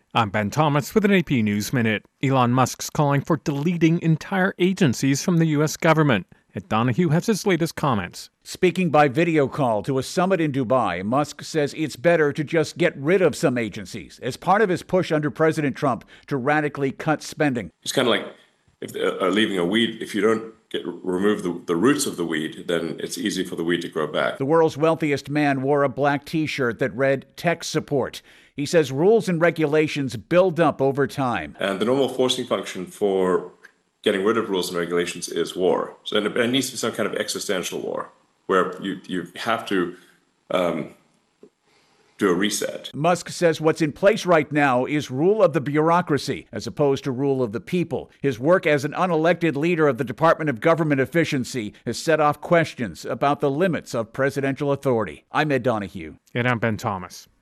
I'm Ben Thomas with an AP News Minute. Elon Musk's calling for deleting entire agencies from the U.S. government. Ed Donahue has his latest comments. Speaking by video call to a summit in Dubai, Musk says it's better to just get rid of some agencies as part of his push under President Trump to radically cut spending. It's kind of like leaving a weed. If you don't remove the roots of the weed, then it's easy for the weed to grow back. The world's wealthiest man wore a black T-shirt that read tech support. He says rules and regulations build up over time. And the normal forcing function for getting rid of rules and regulations is war. So it needs to be some kind of existential war where you have to do a reset. Musk says what's in place right now is rule of the bureaucracy as opposed to rule of the people. His work as an unelected leader of the Department of Government Efficiency has set off questions about the limits of presidential authority. I'm Ed Donahue. And I'm Ben Thomas.